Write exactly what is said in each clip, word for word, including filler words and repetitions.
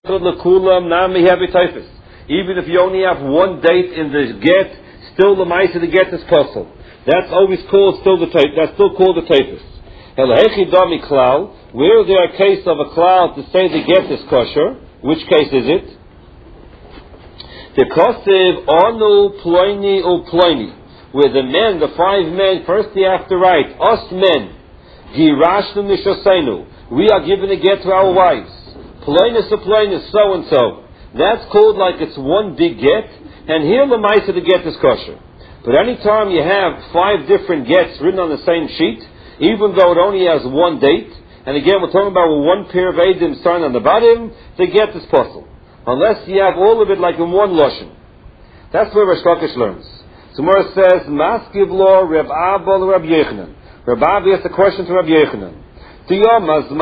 Even if you only have one date in the get, still the mice of the get is possible. That's always called still the type. That's still called the typhus. Where is there a case of a cloud to say the get is kosher? Which case is it? The kosiv onu ploini u ploini, where the men, the five men, first you have to write us men, girashnu mishosenu. We are given a get to our wives. Ploinus u ploinus, so and so. That's called like it's one big get, and here the mice of the get is kosher. But any time you have five different gets written on the same sheet, even though it only has one date, and again we're talking about one pair of edim signed on the bottom, the get is possible. Unless you have all of it like in one lashon. That's where Rish Lakish learns. So Gemara says, Maskiv lo Reb Abba Reb Yechanan. Reb Abba asked a question to Reb Yechanan. According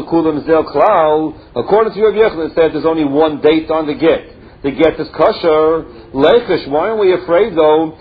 to Reb Yechanan, it said there's only one date on the get. The get is kosher. Leichish, why aren't we afraid though?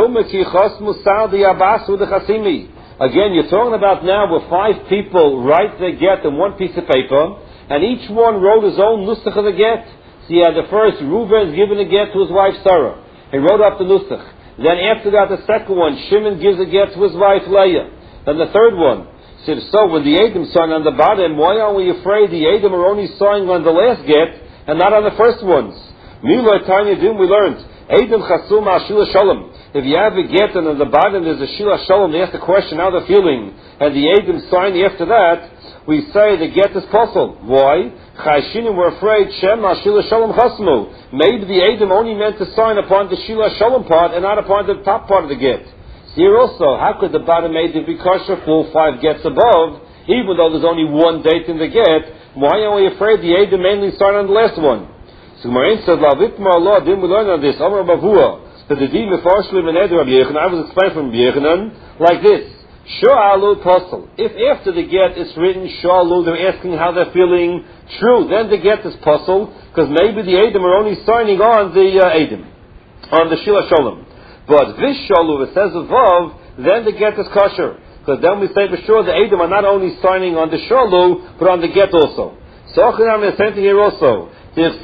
Again, you're talking about now where five people write the get in one piece of paper, and each one wrote his own nusach of the get. So you had the first, Reuven is given a get to his wife Sarah. He wrote up the nusach. Then after that, the second one, Shimon gives a get to his wife Leah. Then the third one. So, so when the Edom sign on the bottom, why aren't we afraid the Edom are only signing on the last get and not on the first ones? Mila Tanya Dim, we learned, Edom Chasum Ashila Shalom. If you have a get and on the bottom there's a Shila Shalom, they ask the question how they're feeling, and the Edom sign after that, we say the get is possible. Why? Chayshinim were afraid, Shema Shila Shalom Chasmu. Maybe the Edom only meant to sign upon the Shila Shalom part and not upon the top part of the get. Here also, how could the bottom Edom be kosher for five gets above, even though there's only one date in the get? Why are we afraid the Edom mainly start on the last one? So Gemara said, "La vitmar Allah." Didn't we learn on this? Amar Bavua that the din mefarshlim and Eder Rabbi Yechanan. I was explained from Rabbi Yechanan like this: Sho'alu posel. If after the get is written Sho'alu, they're asking how they're feeling. True, then the get is posel because maybe the Edom are only signing on the uh, Edom, on the Shila Shalom. But Vishalu, it says above, then the get is kosher. Because then we say for sure the Edom are not only signing on the Shalu, but on the get also. So Achanam is saying here also, if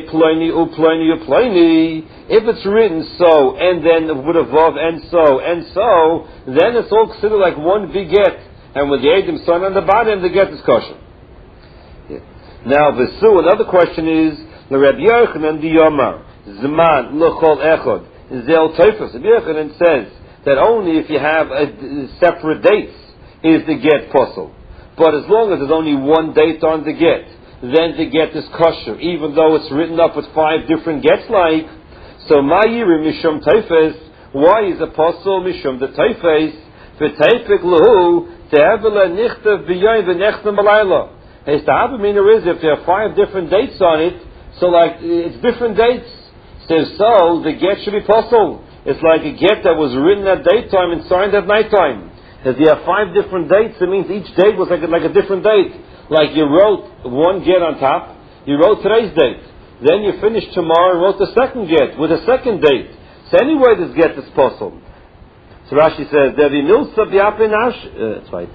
it's written so, and then with above, and so, and so, then it's all considered like one big get. And with the Edom sign on the bottom, the get is kosher. Yeah. Now, Visu, another question is, the Rabbi Yochanan the Yomar, Zman, L'chol Echod, Zel Teifus. Rabbi Yochanan says that only if you have a, a separate dates is the get possible. But as long as there's only one date on the get, then the get is kosher, even though it's written up with five different gets like. So Ma'yiri Mishum Teifus, why is apostle Mishum the Teifus? V'teifik lehu te'evela nichtav b'yoyim v'nechtam b'layla. His ta'abimina is if there are five different dates on it, so like it's different dates. Says so, the get should be possible. It's like a get that was written at daytime and signed at nighttime. If you have five different dates, it means each date was like a, like a different date. Like you wrote one get on top, you wrote today's date. Then you finished tomorrow and wrote the second get with a second date. So anyway, this get is possible. So Rashi says, Devi Milsa Biapinash. That's right.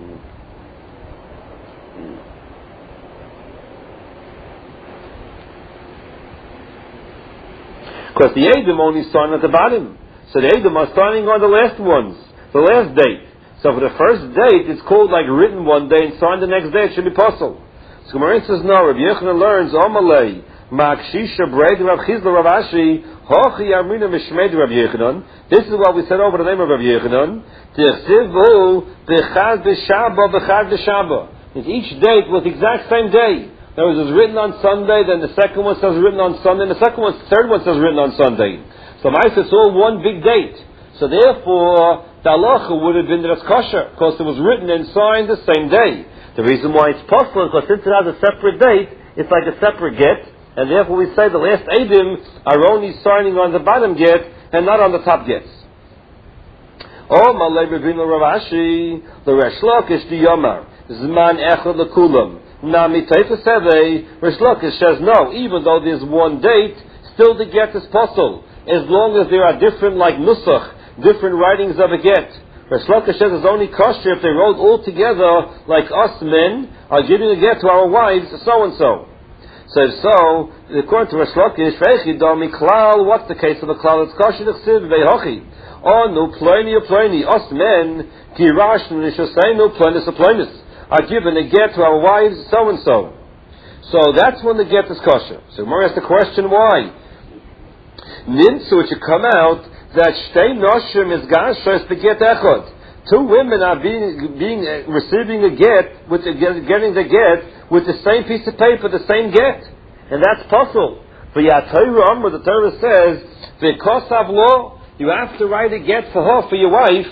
Because the Edom only sign at the bottom. So the Edom are signing on the last ones, the last date. So for the first date, it's called like written one day and signed the next day, it should be possible. So Gemara says, no, Rabbi Yochanan learns, Omalei, Ma'akshisha Breid Rav Chizla Rav Ashi, Hochi Amrina Mishmeid Rav Yochanan. This is what we said over the name of Rav Yochanan. Tichsivu B'chad B'Shaba B'chad B'Shaba. Each date was the exact same day. There was, it was written on Sunday, then the second one says written on Sunday, and the second one, third one says written on Sunday. So Ma'is, it's all one big date. So therefore, the halacha would have been that it's kosher, because it was written and signed the same day. The reason why it's possible, because since it has a separate date, it's like a separate get, and therefore we say the last Edom are only signing on the bottom get, and not on the top gets. Oh, Malay Ravina Ravashi, the Resh Lakish the Yomar, Zman Echad Lekulam. Nami Teifus Sevei, Resh Lakish says no, even though there's one date, still the get is possible, as long as there are different like nusach, different writings of a get. Resh Lakish says it's only kosher if they wrote all together like us men are giving a get to our wives, so and so. So if so, according to Rosh Lakish, what's the case of the klal? It's kosher d'chsiv veihochi. Oh no, pliny or pliny, us men, kirash nishaseinu plinus or plinus, are given a get to our wives, so and so. So that's when the get is kosher. So Gemara asks the question, why? Ninsu, it should come out that shtei noshim is gashos beget echad. Two women are being, being uh, receiving a get, with the, getting the get with the same piece of paper, the same get, and that's possible. But Yatayru Amr, the Torah says, because of law, you have to write a get for her, for your wife.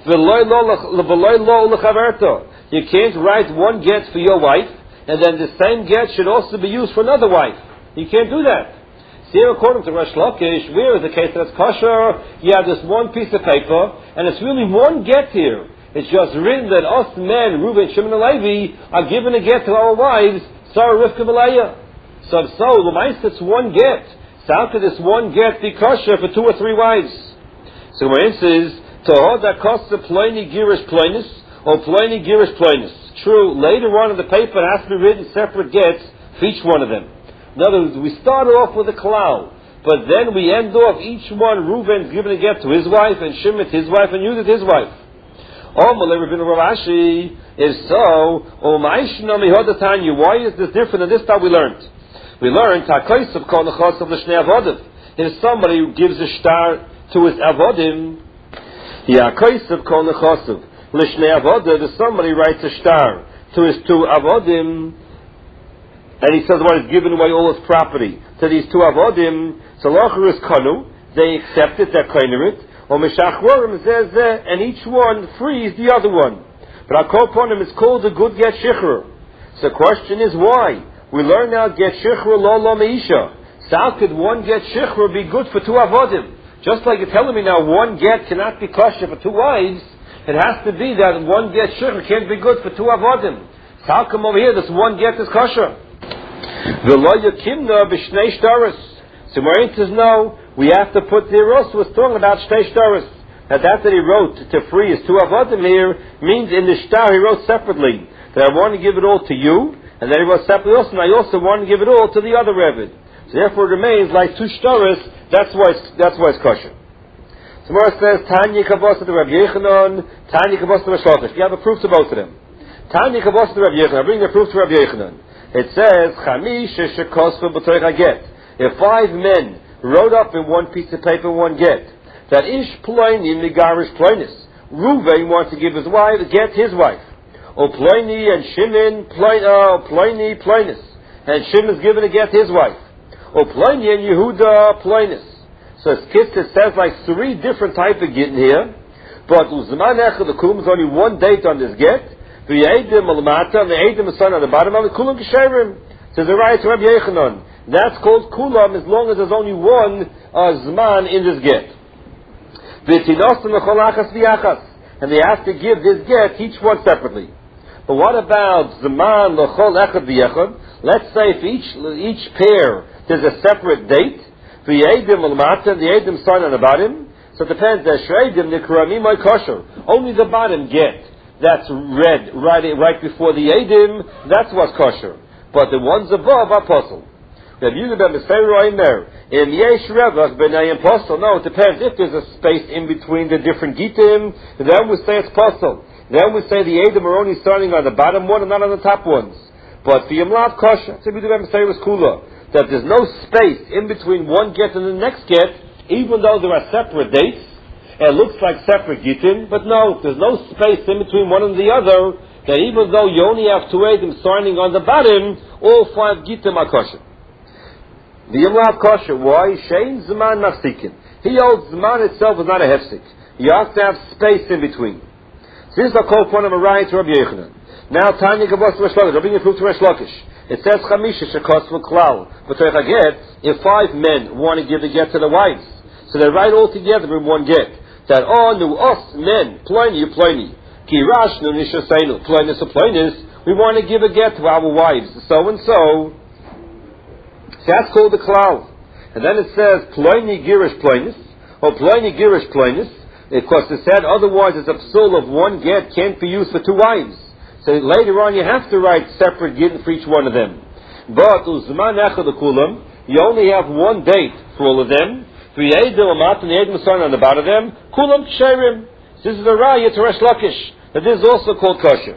You can't write one get for your wife, and then the same get should also be used for another wife. You can't do that. Here, according to Rosh Lakish, where is the case that's kosher? You have this one piece of paper, and it's really one get here. It's just written that us men, Reuben, Shimon, and Levi, are given a get to our wives, Sarah, Rivka, and Leah. So, so, the mice, it's one get. So how could this one get be kosher for two or three wives? So, my answer is, to hold that costs a pliny girish plainis, or pliny girish plainis. True, later on in the paper, it has to be written separate gets for each one of them. In other words, we start off with a klal, but then we end off each one, Reuven's given a get to his wife, and Shimon his wife, and Yehuda his wife. Oh, Malay Rabbeinu Ravashi is so, oh, Ma'ishnami Hodatanya, why is this different than this that we learned? We learned, Ta'koisav kol nechosav l'shnei avodim. If somebody who gives a star to his avodim, Ta'koisav kol nechosav l'shnei avodim, if somebody writes a star to his two avodim, and he says, well, he's given away all his property to these two avodim, so locher is kanu, they accept it, they're claiming it, or meshachworim says that, and each one frees the other one. But our call upon him is called a good get shichur. So the question is why? We learn now get shichur lo lo meisha. So how could one get shichur be good for two avodim? Just like you're telling me now, one get cannot be kosher for two wives, it has to be that one get shichur can't be good for two avodim. So how come over here this one get is kosher? The lawyer kimna b'shnei shtaris. So Marin says no, we have to put the also was talking about shnei shtaris. Now that that he wrote to free his two avodim here means in the shtar he wrote separately that I want to give it all to you, and then he wrote separately also, and I also want to give it all to the other Rebbe. So therefore it remains like two shtaris. That's why it's, that's why it's kosher. So Marin says Tanya Kavos to Rabbi Yechanan, Tanya Kavos to Rosh Lakish. You have a proof to both of them. Tanya Kavos to Rabbi Yechanan. I bring the proof to Rabbi Yechanan. It says, Chamish shekosva b'toich get. If five men wrote up in one piece of paper one get, that ish ploini migarish ploinis. Reuven wants to give his wife, get his wife. Or ploini and Shimon, ploini ploinis. And Shimon's given to get his wife. Or ploini and Yehuda ploinis. So it's kissed, it says like three different types of get in here. But Uzman Echad, the Kulam is only one date on this get. The Eidim al-Mata and the Eidim al-Son on the bottom of the Kulam Kesherim. Says the right to Rabbi Yechanan. That's called Kulam as long as there's only one uh, Zman in this get. And they have to give this get each one separately. But what about Zman l'chol echad v'yechad? Let's say for each, each pair there's a separate date. The Eidim al-Mata and the Eidim Son on the bottom. So it depends. The Shreidim Nikrami my kosher. Only the bottom get. That's read right, right before the Eidim, that's what's kosher. But the ones above are puzzle. Have you been Meseiro in Yesh Revach B'nayim Postel? No, it depends. If there's a space in between the different Gitim, then we say it's Postel. Then we say the Eidim are only starting on the bottom one and not on the top ones. But the Yimlav Kosher, so we do Meseiro Kula, that there's no space in between one get and the next get, even though there are separate dates. It looks like separate Gittin, but no, there's no space in between one and the other, that even though you only have two Eidim signing on the bottom, all five Gittin are kosher. The Yimlav kosher, why? Shein Zman Mafsikin. He holds Zman itself is not a hefsik. You have to have space in between. So this is a call upon him a right to Rabbi Yechanan. Now, Tanya Gavos to Rosh Lakish. I'll bring you proof to Rosh Lakish. It says Chamisha Shekos V'Klal. But get, if five men want to give a get to the wives, so they write all together in one get. That oh no us men pliny pliny kirash no nishaseinu plynus or plynus, we want to give a get to our wives so and so. That's called the klal. And then it says pliny girish plynus or pliny girish plynus. Of course, it said otherwise it's a psul of one get can't be used for two wives. So later on you have to write separate get for each one of them. But uzman echad kulam, you only have one date for all of them. V'yedim amat and the yedim son on the bottom of them. Kulam ksherim. This is the raya to Resh Lakish. That this is also called kosher.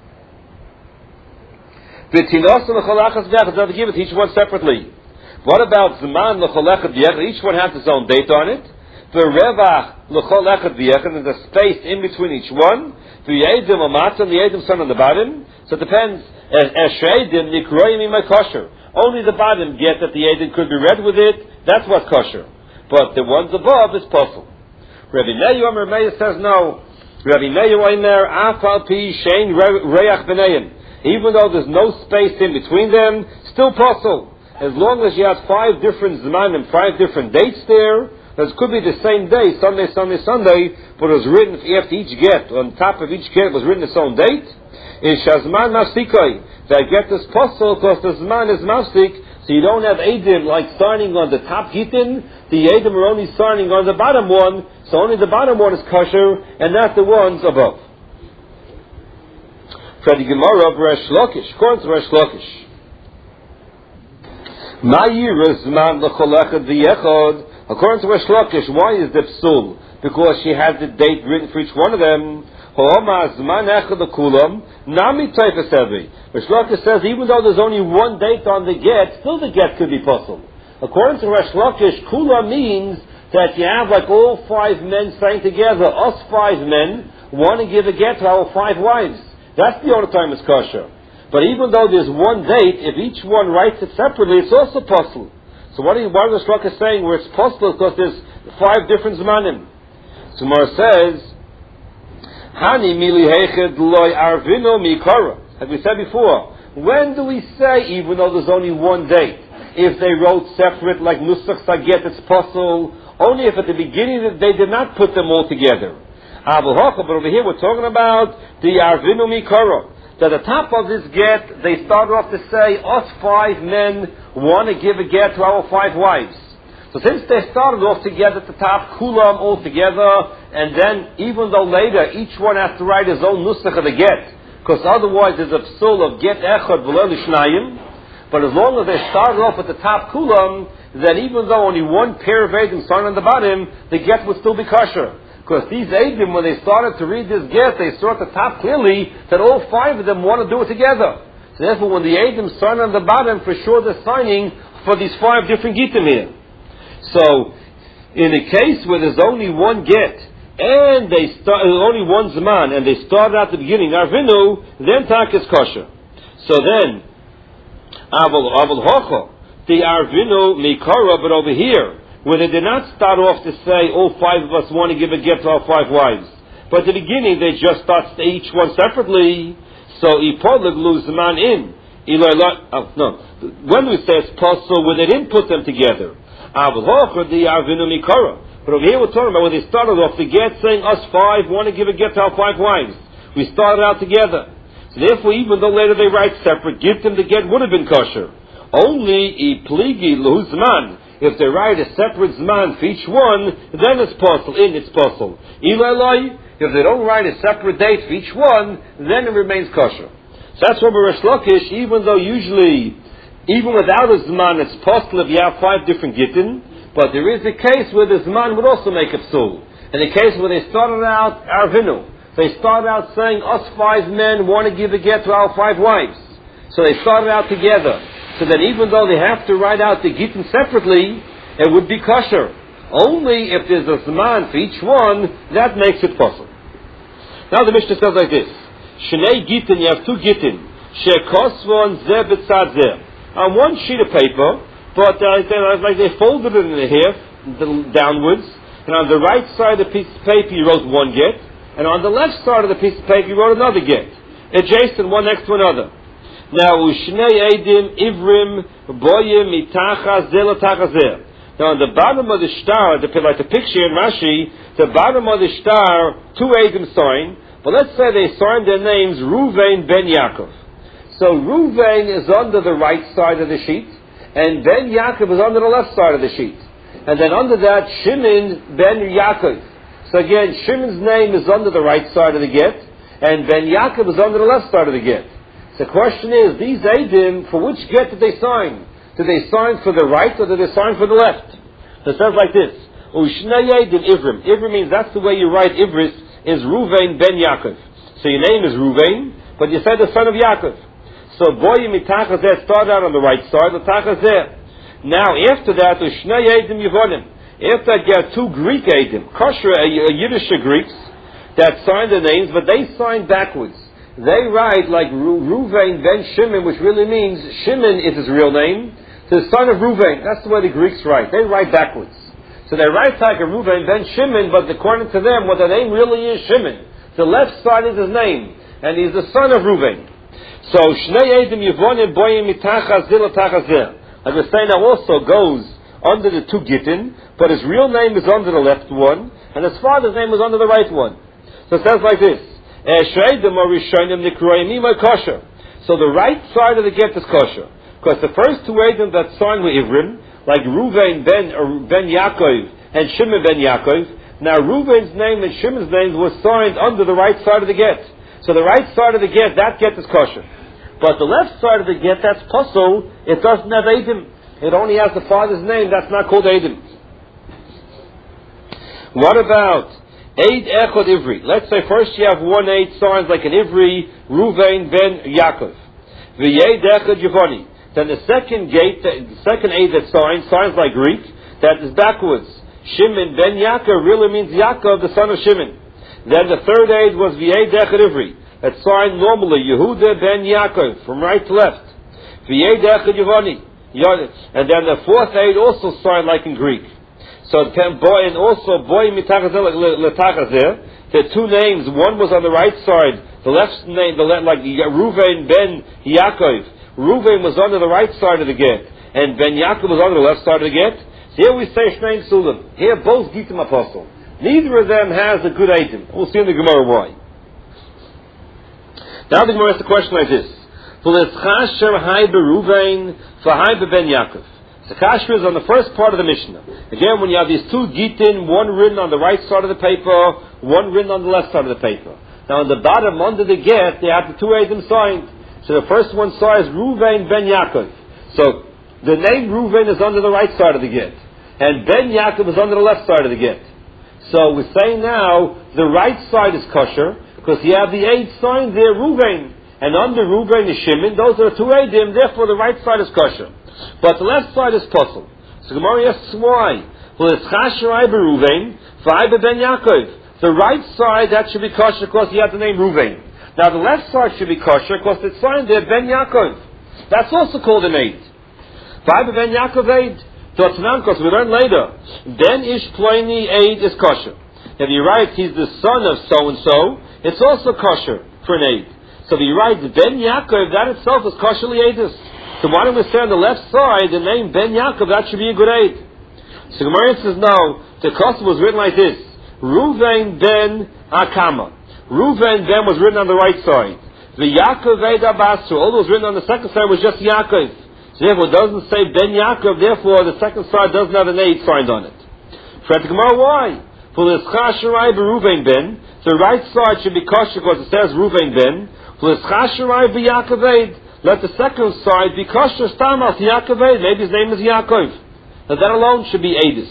V'tinos and l'cholachas v'yachad. Now to give it each one separately. What about zman l'cholachad v'yachad? Each one has its own date on it. V'revach l'cholachad v'yachad. There's a space in between each one. V'yedim amat and the yedim son on the bottom. So it depends. Eshedim nikroyim imay kosher. Only the bottom get that the yedim could be read with it. That's what's kosher. But the ones above is possible. Rabbi Meir Omer Meir says no. Rabbi Meir Omer Afal Pi Shein Reach B'neiim. Even though there's no space in between them, still possible. As long as you have five different zman and five different dates there, it could be the same day, Sunday, Sunday, Sunday, but it was written after each get, on top of each get was written its own date. In Shazman Mafsikoi, that get is possible because the zman is mafsik. So you don't have Eidim like starting on the top Gitin. The Eidim are only starting on the bottom one. So only the bottom one is kosher and not the ones above. For the Gemara of Resh Lakish, according to Resh Lakish. According to Resh Lakish, why is the psul? Because she has the date written for each one of them. Resh Lakish says even though there's only one date on the get, still the get could be possible. According to Resh Lakish, kula means that you have like all five men saying together, us five men want to give a get to our five wives. That's the only time it's kosher. But even though there's one date, if each one writes it separately, it's also possible. So what are, what are Resh Lakish saying where it's possible? Because there's five different zmanim. So Mar says, Hani mili heched loy arvino mikara. As we said before, when do we say even though there's only one date? If they wrote separate like Nusach Saget, it's possible. Only if at the beginning they did not put them all together. But over here we're talking about the arvino mikara. That at the top of this get, they start off to say, us five men want to give a get to our five wives. So since they started off together at the top, kulam all together, and then even though later each one has to write his own nusach of the get, because otherwise there's a psul of get echad v'lo lishnayim. But as long as they started off at the top kulam, then even though only one pair of edim started on the bottom, the get would still be kosher. Because these edim, when they started to read this get, they saw at the top clearly that all five of them want to do it together. So therefore, when the edim started on the bottom, for sure they're signing for these five different gitim here. So, in a case where there's only one get, and they start, only one zman, and they started at the beginning, arvinu, then tak is kosher. So then, aval aval hocho, the arvinu mikara, but over here, where they did not start off to say, all five of us want to give a get to our five wives. But at the beginning, they just start each one separately. So, ipolig lose zman in. Oh, no. When we say it's possible, when they didn't put them together, but over here we're talking about when they started off the get saying us five want to give a get to our five wives. We started out together. So therefore even though later they write separate, give them the get would have been kosher. Only i pligi zman. If they write a separate zman for each one, then it's possible. In it's possible. Ilai, if they don't write a separate date for each one, then it remains kosher. So that's why Resh Lakish, even though usually even without a zman, it's possible if you have five different gittin, but there is a case where the zman would also make a psul. In the case where they started out arvinu, they started out saying, us five men want to give a get to our five wives. So they started out together. So that even though they have to write out the gittin separately, it would be kosher. Only if there's a zman for each one, that makes it possible. Now the Mishnah says like this, Shnei gittin, you have two gittin, Shekosvon zeh b'tzad zeh. On one sheet of paper, but uh, like they folded it in half, downwards, and on the right side of the piece of paper you wrote one get, and on the left side of the piece of paper you wrote another get, adjacent one next to another. Now, Ushnei Eidim Ivrim Boyim Mitachas Zelatachazeh. Now, on the bottom of the star, like the picture in Rashi, the bottom of the star, two Eidim sign, but let's say they signed their names Ruvain ben Yaakov. So Ruvain is under the right side of the sheet, and Ben Yaakov is under the left side of the sheet. And then under that, Shimon ben Yaakov. So again, Shimon's name is under the right side of the get, and Ben Yaakov is under the left side of the get. The question is, these Eidim, for which get did they sign? Did they sign for the right or did they sign for the left? So it says like this. Ushnei Eidim Ivrim. Ivrim means that's the way you write Ivris, is Ruvain ben Yaakov. So your name is Ruvain, but you said the son of Yaakov. So Boy Mitachazeh started out on the right side, Latachazeh. Now after that, Ushnei Eidim Yevonim. After that, you have two Greek Eidim, kosher uh, Yiddish Greeks, that signed the names, but they signed backwards. They write like Ru- Ruvain ben Shimon, which really means Shimon is his real name, the son of Ruvain. That's the way the Greeks write. They write backwards. So they write like a Ruvain ben Shimon, but according to them, what the name really is Shimon. The left side is his name, and he's the son of Ruvain. So Shnei Eidim Yevonim Boyim Mitachazeh Latachazeh. Like we're saying, now also goes under the two Gittin, but his real name is under the left one, and his father's name is under the right one. So it says like this. So the right side of the get is kosher. Because the first two Eidim that signed were Ivrim, like Ruvain ben, uh, ben Yaakov and Shimon ben Yaakov. Now Ruvain's name and Shimon's name was signed under the right side of the get. So the right side of the get, that get is kosher. But the left side of the get, that's puzzle, it doesn't have Eidim. It only has the father's name, that's not called Eidim. What about Eid Echad Ivri? Let's say first you have one Eid signs like an Ivri, Ruvain ben Yaakov. V'Eid Echad Yevoni. Then the second gate, the second Eid that signs, signs like Greek, that is backwards. Shimon ben Yaakov really means Yaakov, the son of Shimon. Then the third Eid was V'Eid Echad Ivri. That signed normally Yehuda ben Yaakov, from right to left. V'Eid Echad Yevoni. And then the fourth Eid also signed like in Greek. So boy, and also boy mitachazeh letachazeh. The two names, one was on the right side, the left name, the left, like Ruvain ben Yaakov. Ruvain was under the right side of the get, and ben Yaakov was on the left side of the get. So here we say Shnei Sulam. Here both Gittim apostle. Neither of them has a good Eidim. We'll see in the Gemara why. Now the Gemara asks the question like this: V'leschasher hai beRuvain v'hai ben Yaakov. The kasher is on the first part of the Mishnah. Again, when you have these two Gittin, one written on the right side of the paper, one written on the left side of the paper. Now on the bottom, under the get, they have the two Eidim signed. So the first one says Ruvain ben Yaakov. So the name Ruvain is under the right side of the get. And ben Yaakov is under the left side of the get. So we're saying now, the right side is kosher, because you have the Eid signed there, Ruvain. And under Ruvain is Shimon. Those are the two Eidim, therefore the right side is kosher. But the left side is puzzle. So Gemara asks why? Well, it's Chasharai beRuvain, V'ai ben Yaakov. The right side, that should be kosher because he had the name Ruvain. Now the left side should be kosher because it's signed there ben Yaakov. That's also called an Eid. V'ai ben Yaakov Eid. Dotnan, because we learn later. Ben Ish Ploini Eid is kosher. If you write he's the son of so and so, it's also kosher for an Eid. So if you write ben Yaakov, that itself is kosherly Eidus. So why don't we say on the left side, the name Ben Yaakov, that should be a good Eid. So Gemara says, no, the custom was written like this. Ruvain ben Akama. Ruvain ben was written on the right side. The Yaakov Eid Abasu. All that was written on the second side was just Yaakov. So therefore it doesn't say Ben Yaakov, therefore the second side doesn't have an Eid signed on it. For the Gemara, why? For the Chasharai beRuvain ben, the right side should be kosher because it says Ruvain ben. For the Chasharai beYaakov Eid, let the second side be kosher stamas Yaakov Eid. Maybe his name is Yaakov. Now that alone should be Eidus.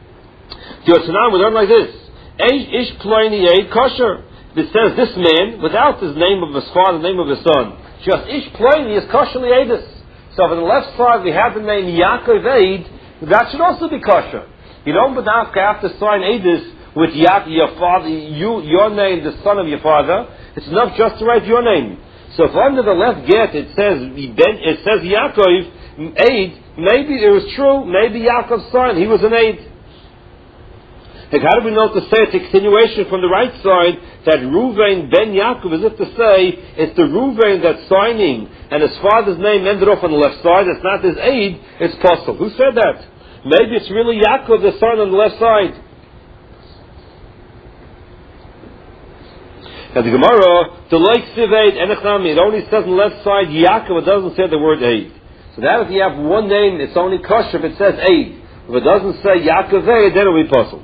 The Yotanan we learn like this: Ish Ploini Eid kosher. It says this man without his name of his father, the name of his son. Just Ish Ploini is kosherly Eidus. So if on the left side we have the name Yaakov Eid, that should also be kosher. You don't have to sign Eidus with Yaakov, your father, you, your name, the son of your father. It's enough just to write your name. So if under the left get it says it says Yaakov Eid, maybe it was true. Maybe Yaakov's son, he was an Eid. Like how do we know to say it's a continuation from the right side that Ruvain ben Yaakov, as if to say it's the Ruvain that's signing and his father's name ended off on the left side. It's not his Eid. It's possible. Who said that? Maybe it's really Yaakov, the son, on the left side. Now the Gemara, the like siv Eid enechnami, it only says on the left side Yaakov, it doesn't say the word Eid. So that if you have one name, it's only kosher if it says Eid. If it doesn't say Yaakov Eid, then it will be possible.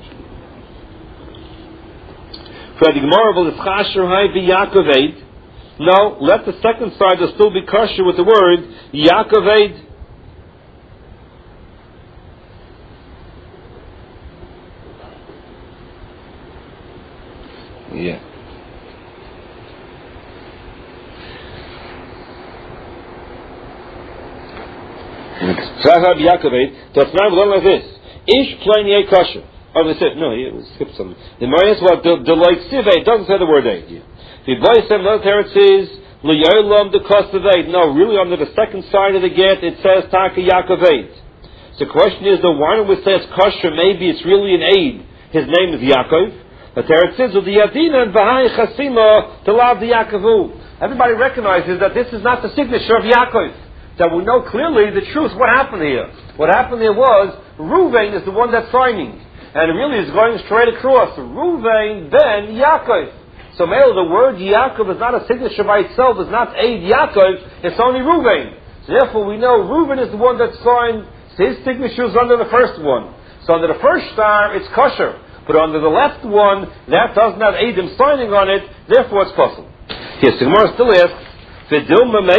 For the Gemara, well, it's Chasher Hai be Yaakov Eid. No, let the second side still be kosher with the word Yaakov Eid. Yeah. Chachab Yaakov Eid. That's not like this. Ish plain ye kosher. Oh, they said no. He skipped something. The Marius what the the like sivay doesn't say the word Eid. The boy said another teretz is liyolam the cost of Eid. No, really under the second side of the get it says Taka Yaakov Eid. So the question is, the why don't we say it's kosher? Maybe it's really an Eid. His name is Yaakov. The teretz is the Yadina and Bahai Chasima to love the Yaakovu. Everybody recognizes that this is not the signature of Yaakov. That we know clearly the truth. What happened here? What happened here was Reuven is the one that's signing, and it really is going straight across. Reuven ben Yaakov. So, male, the word Yaakov is not a signature by itself. It's not Eid Yaakov. It's only Reuven. So therefore, we know Reuven is the one that signed. His signature is under the first one. So under the first star, it's kosher. But under the left one, that doesn't have Eidim signing on it. Therefore, it's possible. Yes, the Gemara still asks,